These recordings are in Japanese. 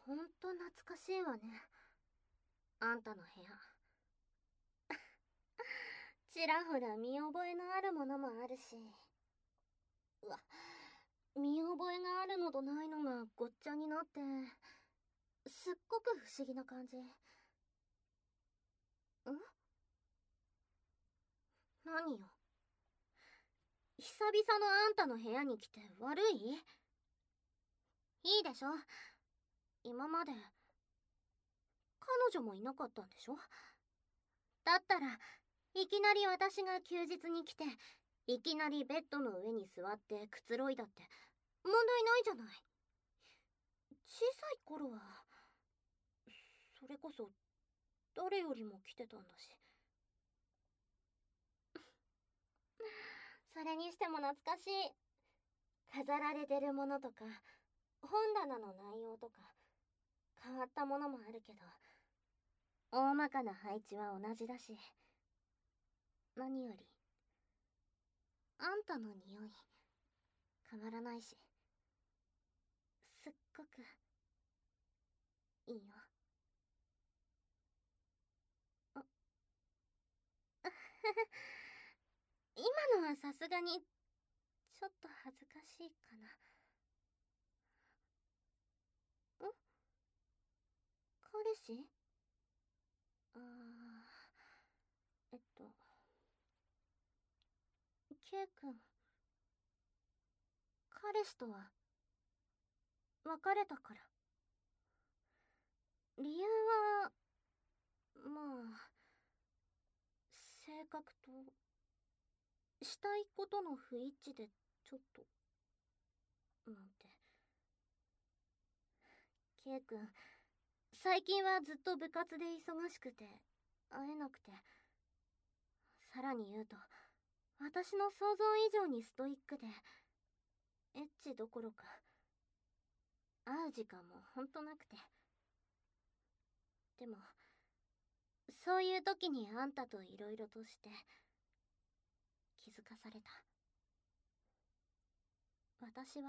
ほんと懐かしいわね。あんたの部屋。ちらほら見覚えのあるものもあるし。うわ、見覚えがあるのとないのがごっちゃになって、すっごく不思議な感じ。何よ。久々のあんたの部屋に来て悪い？いいでしょ。今まで彼女もいなかったんでしょ。だったらいきなり私が休日に来て、いきなりベッドの上に座ってくつろいだって問題ないじゃない。小さい頃はそれこそ誰よりも来てたんだし。それにしても懐かしい。飾られてるものとか本棚の内容とか変わったものもあるけど、大まかな配置は同じだし、何よりあんたの匂い変わらないし、すっごくいいよ。今のはさすがにちょっと恥ずかしいかな。彼氏？あケイ君、彼氏とは別れたから。理由はまあ、性格としたいことの不一致でちょっとなんて。ケイ君、最近はずっと部活で忙しくて会えなくて、さらに言うと私の想像以上にストイックで、エッチどころか会う時間もほんとなくて。でもそういう時にあんたと色々として気づかされた。私は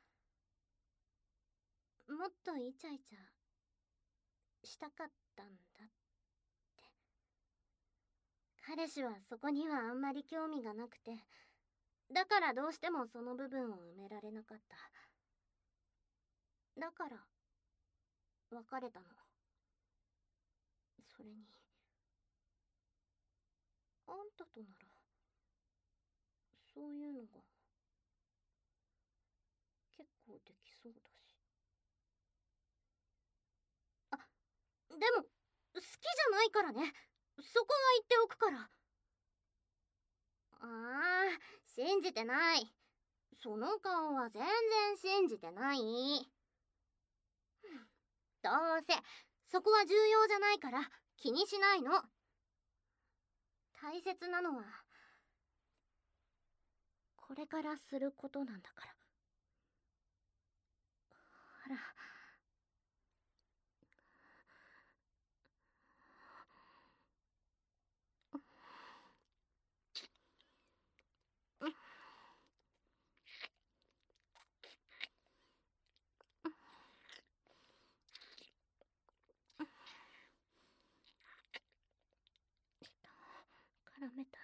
もっとイチャイチャしたかったんだって。彼氏はそこにはあんまり興味がなくて、だからどうしてもその部分を埋められなかった。だから別れたの。それにあんたとならそういうのが結構できそうだし。あ、でも好きじゃないからね。そこは言っておくから。ああ、信じてない。その顔は全然信じてない。どうせそこは重要じゃないから気にしないの。大切なのはこれからすることなんだから。ほら、絡めたい。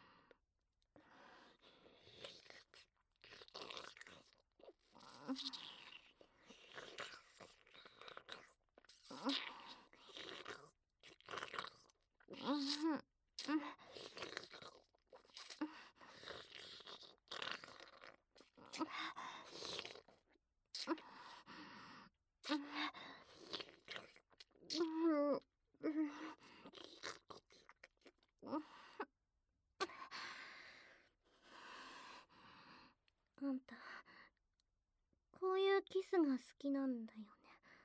あんた、こういうキスが好きなんだよね。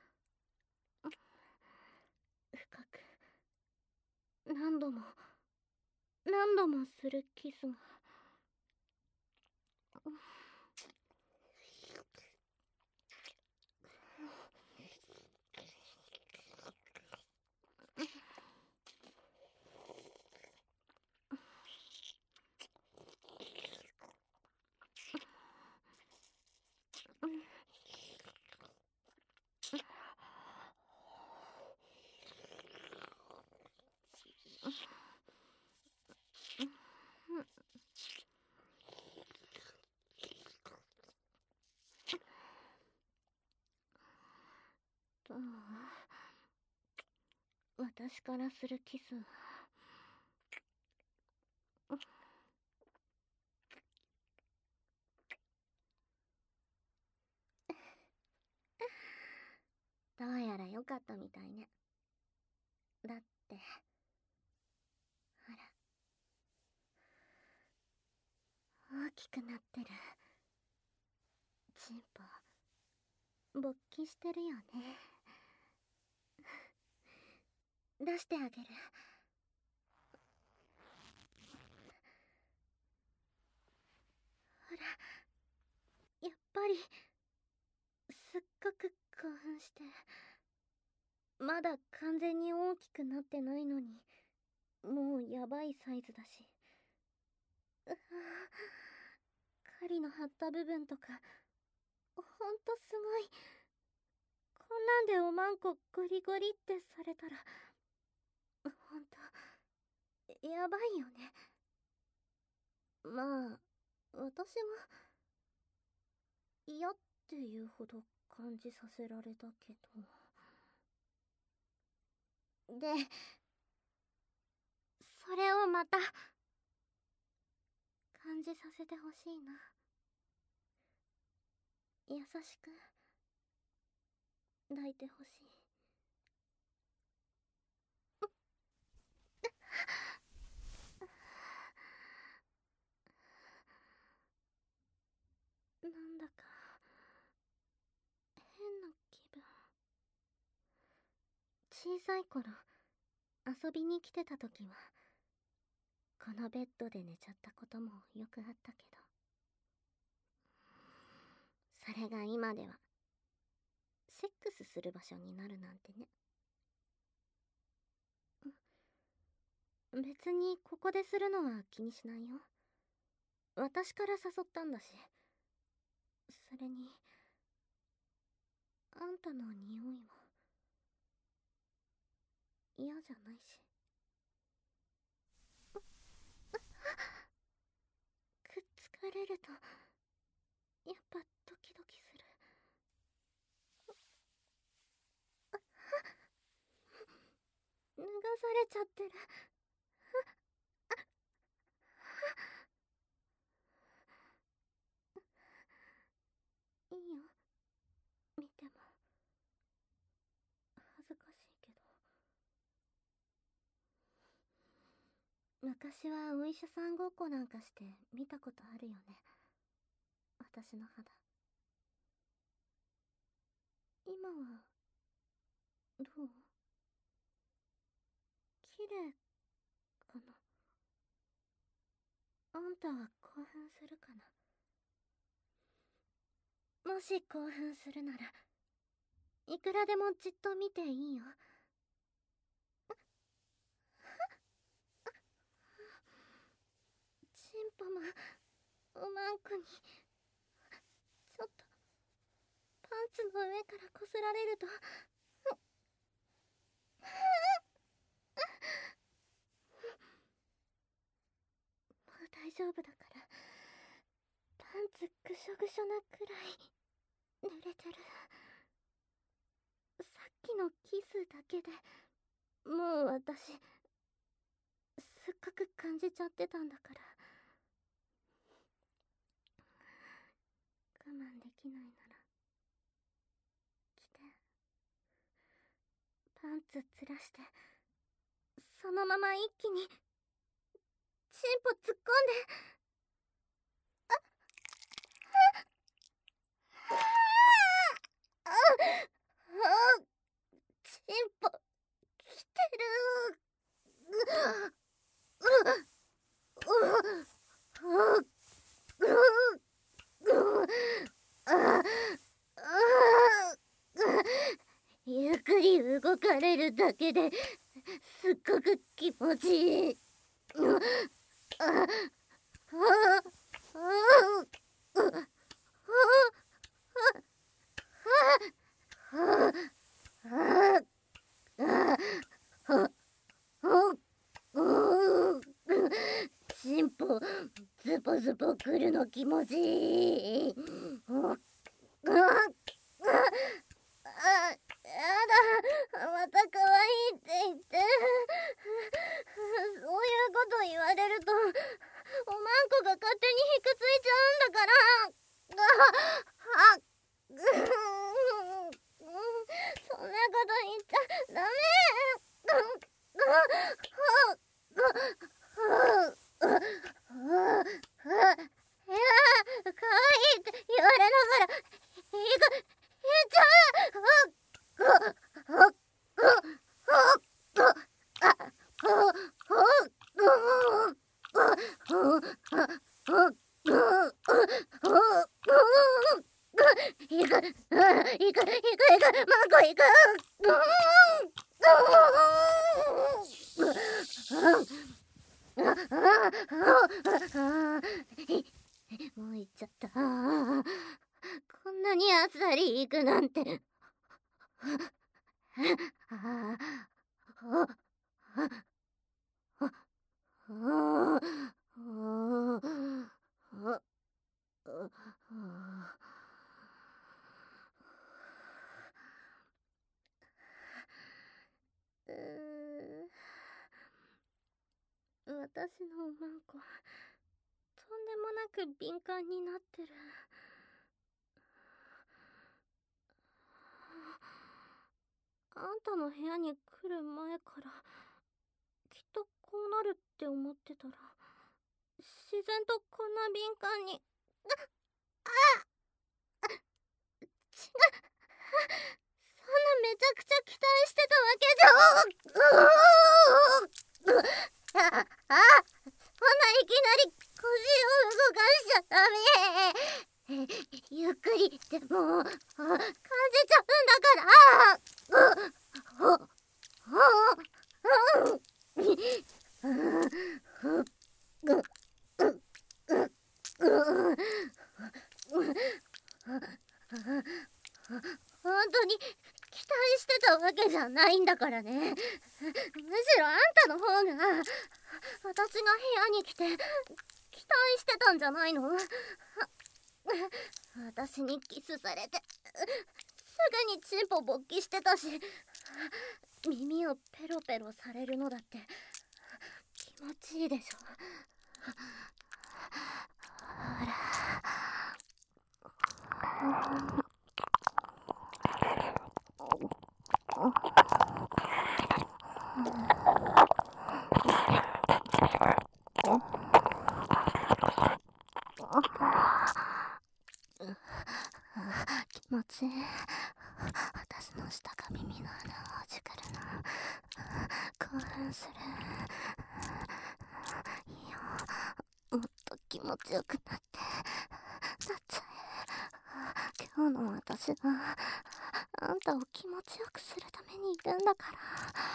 深く、何度も、何度もするキスが。 私からするキス。どうやら良かったみたいね。だって、ほら、大きくなってる。チンポ、勃起してるよね。出してあげる。ほら、やっぱり、すっごく興奮して。まだ完全に大きくなってないのに、もうやばいサイズだし。うわぁ、狩りの張った部分とか、ほんとすごい。こんなんでおまんこゴリゴリってされたら、ほんと、やばいよね。まあ、私は、嫌っていうほど感じさせられたけど。で、それをまた、感じさせてほしいな。優しく、抱いてほしい。なんだか、変な気分。小さい頃、遊びに来てた時は、このベッドで寝ちゃったこともよくあったけど、それが今では、セックスする場所になるなんてね。別にここでするのは気にしないよ。私から誘ったんだし。それに、あんたの匂いも嫌じゃないし。くっつかれるとやっぱドキドキする。脱がされちゃってる。いいよ、見ても。恥ずかしいけど。昔はお医者さんごっこなんかして見たことあるよね、私の肌。今はどう？綺麗かな？あんたは興奮するかな？もし興奮するなら、いくらでもじっと見ていいよ。チンポもおまんこにちょっとパンツの上からこすられると、もう大丈夫だから。パンツぐしょぐしょなくらい濡れてる。さっきのキスだけでもう私すっごく感じちゃってたんだから。我慢できないなら来て。パンツずらしてそのまま一気にチンポ突っ込んで。ああ、チンポ来てる。ゆっくり動かれるだけですっごく気持ちいい。チンポズポズポくるの気持ちいい。やだ、 また可愛いって言って、そういうこと言われるとおまんこが勝手にひくついちゃうんだから。あぐそんなこと言っちゃダメ。いや、可愛いって言われながら言っちゃう。マンコ行く。もう行っちゃった。こんなにあっさり行くなんて。私のおまんこ、とんでもなく敏感になってる。あんたの部屋に来る前からきっとこうなるって思ってたら、自然とこんな敏感に。違う、そんなめちゃくちゃ期待してたわけじゃ。そんないきなり腰を動かしちゃダメ。ゆっくりでも感じちゃうんだから。本当に期待してたわけじゃないんだからね。むしろあんたの方が私が部屋に来て期待してたんじゃないの？私にキスされてすぐにチンポ勃起してたし、耳をペロペロされるのだって気持ちいいでしょ。ほら。気持ちいい。私の舌が耳の穴をほじくるの。興奮する。いいよ、もっと気持ちよくなっちゃえ。今日の私はあんたを気持ちよくするためにいるんだから。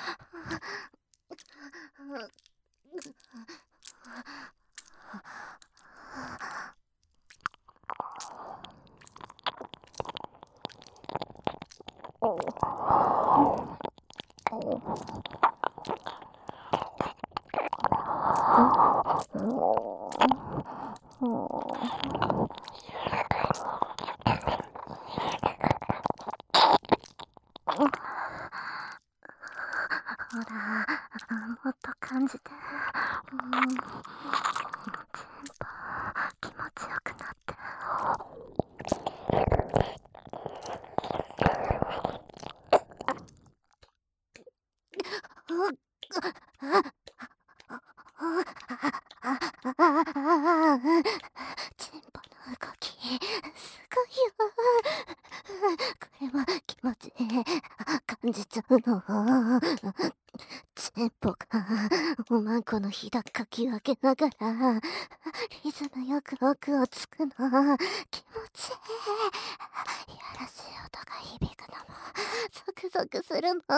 ほら、もっと感じて。気持ちよくなって。チンポの動きすごいよ。これは気持ち感じちゃうの。チンポがおまんこのひだかき分けながらリズムよく奥をつくの。気持ちいい。いやらしい音が響くのもゾクゾクするの。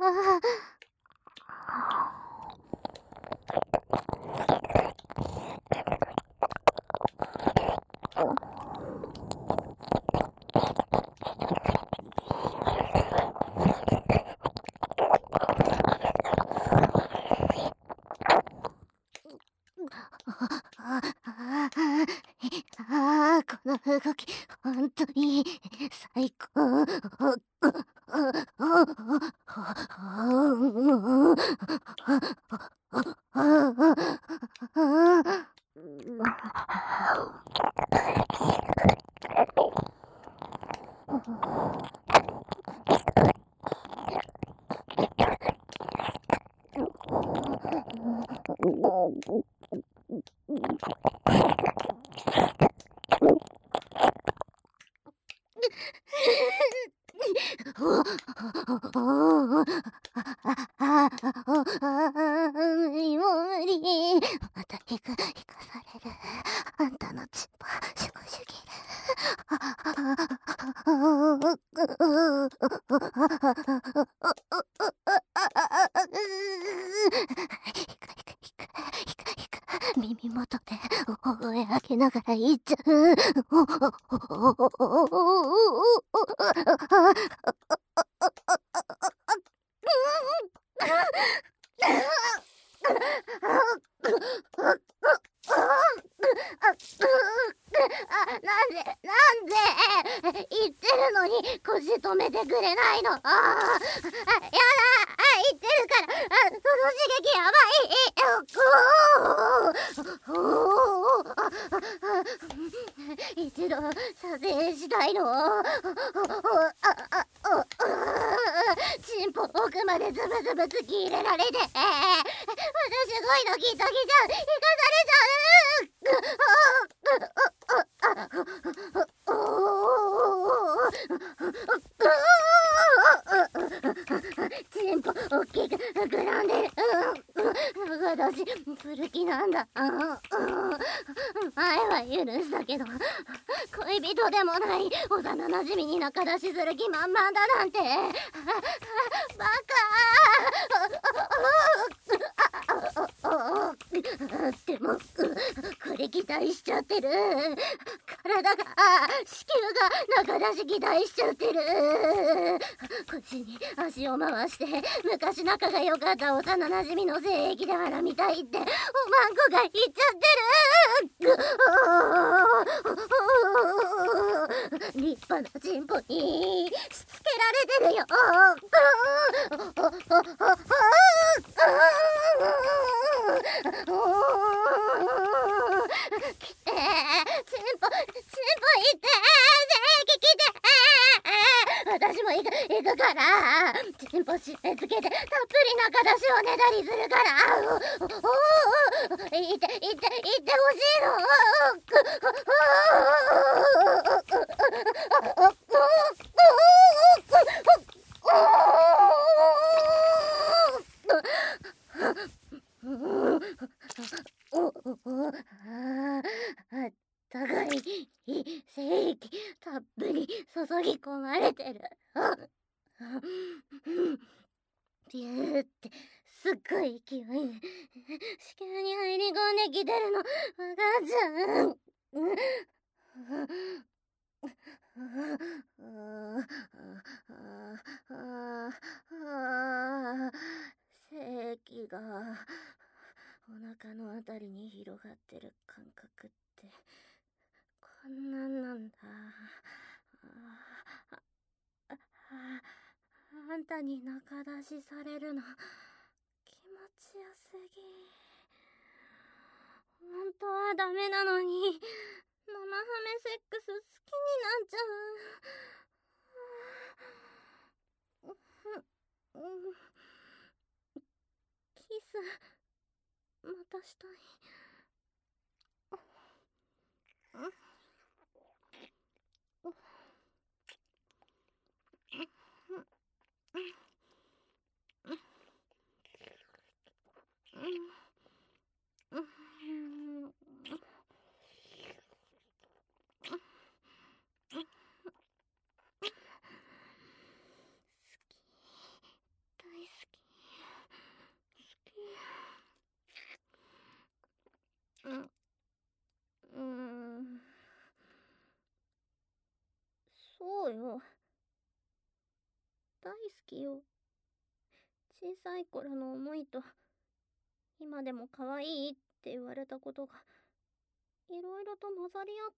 この動き本当に最高。 もう無理。また引かされる。あんたのチンポシュコシュギ耳元で声上げながら言っちゃう。なんで言ってるのに腰止めてくれないの。やだ。言ってるから。その刺激やばい。一度撮影したいの。チンポ奥までズブズブ突き入れられて、私すごいドキドキじゃん。生かされちゃう。チンポ大きく膨らんでる。私する気なんだ。前は許したけど、恋人でもない幼馴染に仲出しする気満々だなんて。バカ。でもこれ期待しちゃってる。体が子宮が仲出し期待しちゃってる。こっちに足を回して昔仲が良かった幼馴染の性癖で腹みたいっておまんこが言っちゃってる。立派なチンポにしつけられてるよ。来てチンポ行って私も行くからチンポ締め付けてたっぷり中出しをねだりするから行ってほしいの。あったかい精液たっぷり注ぎ込まれてる。ビューってすっごい勢いで子宮に入り込んできてるのわかっちゃう。精液がお腹のあたりに広がってる感覚ってこんなんなんだ。あんたに仲出しされるの気持ちよすぎ。本当はダメなのに生ハメセックス好きになっちゃう。キスまたしたい。そうよ。大好きよ。小さい頃の思いと、今でも可愛いって言われたことが、いろいろと混ざり合って。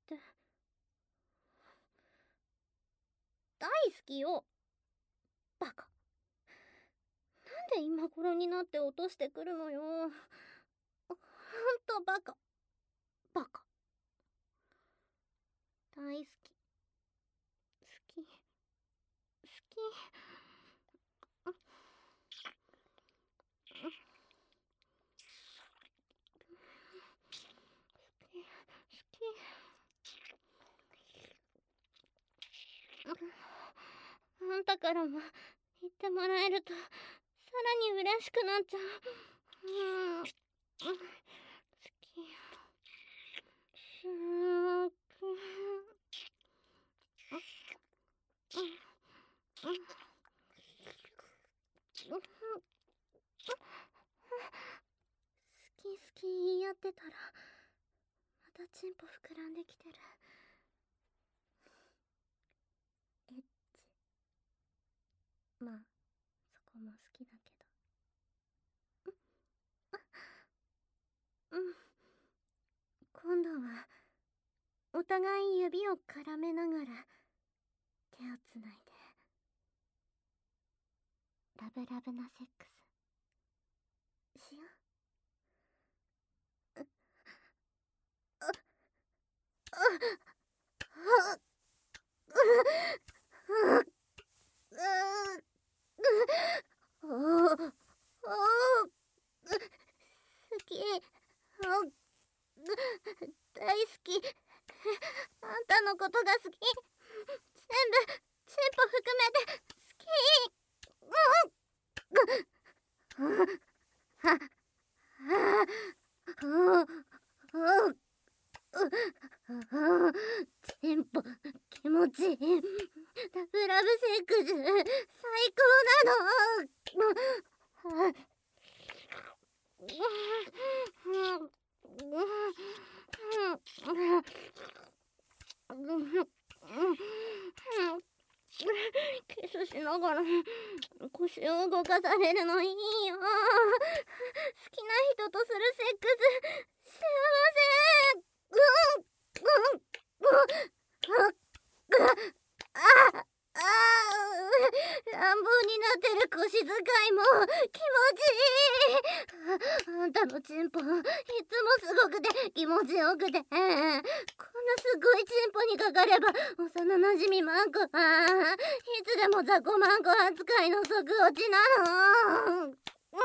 大好きよ。バカ。なんで今頃になって落としてくるのよ。ほんとバカ。 バカ。大好き。好き。あんたからも言ってもらえるとさらに嬉しくなっちゃう。好き。すーく。好き言い合ってたらまたチンポ膨らんできてる。エッチ。まあそこも好きだけど。今度はお互い指を絡めながら手をつないでラブラブなセックスしよう。好き。大好き。あんたのことが好き。全部チンポ含めて好き。チンポ気持ちいい。ラブラブセックス最高なの。キスしながら腰を動かされるのいいよ。好きな人とするセックス幸せ。乱暴になってる腰使いも気持ちいい。あんたのチンポいつもすごくて気持ちよくて、こんなすごいチンポにかかれば幼なじみマンコいつでも雑魚マンコ扱いの即落ちなの。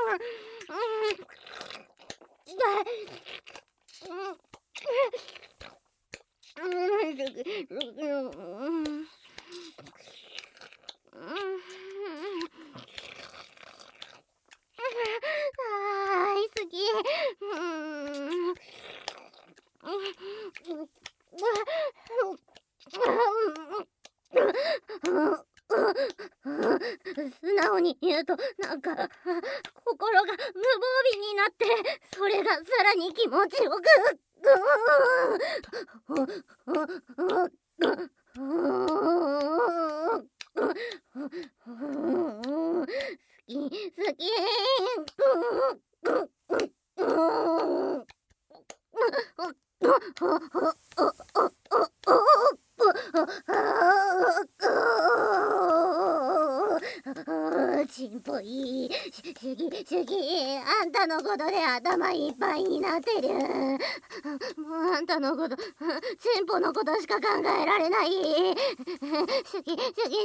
大好き。素直に言うとなんか心が無防備になって、それがさらに気持ちよく。好き。チンポいい。主義あんたのことで頭いっぱいになってる。もうあんたのこと、チンポのことしか考えられない。主義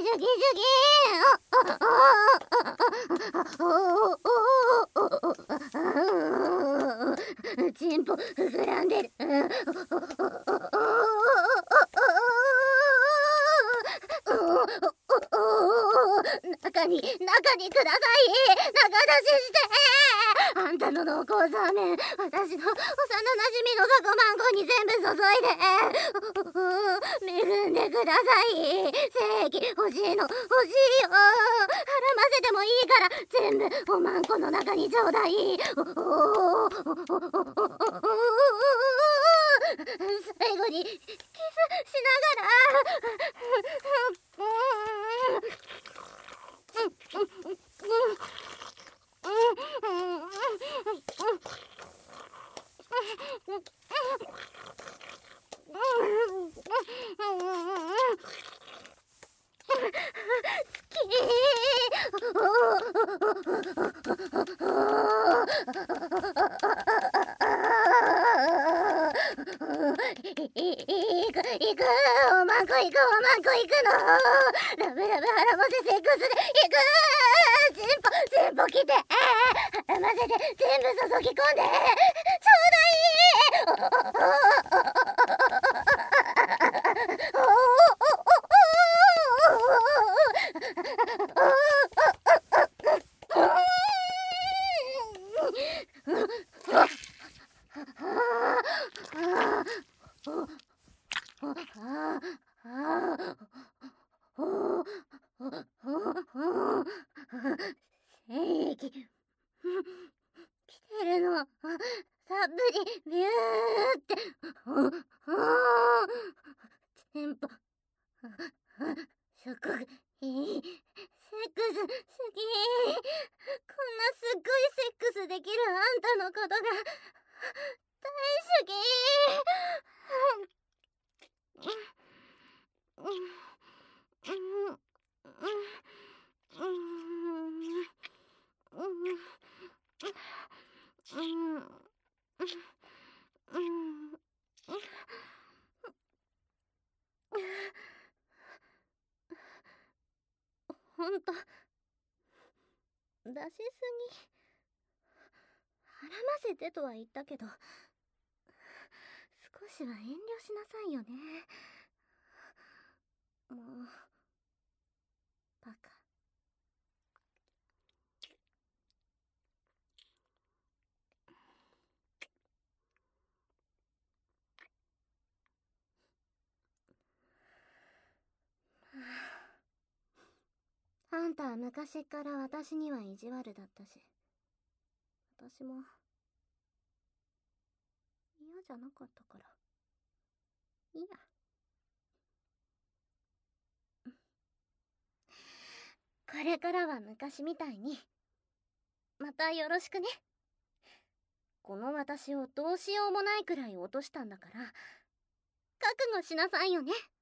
チンポ膨らんでる。中にください。中出しして。あんたの濃厚ザーメン、私の幼なじみの雑魚マンコに全部注いで。恵んでください。精液欲しいの。欲しいよ。絡ませてもいいから全部おまんこの中にちょうだい。最後にキスしながら好き。 行く、おまんこ行く、おまんこ行くの。ラブラブ腹ませセックスで行く。全部来て、腹ませて全部注ぎ込んで、ちょうだい。精液来てるの。たっぷりビューってテンポ食いいセックス好き。こんなすっごいセックスできるあんたのことが大好き。ほんと出しすぎ。腹ませてとは言ったけど、少しは遠慮しなさいよね。もうバカ。あんたは昔から私には意地悪だったし、私も嫌じゃなかったからいいや。これからは昔みたいにまたよろしくね。この私をどうしようもないくらい落としたんだから覚悟しなさいよね。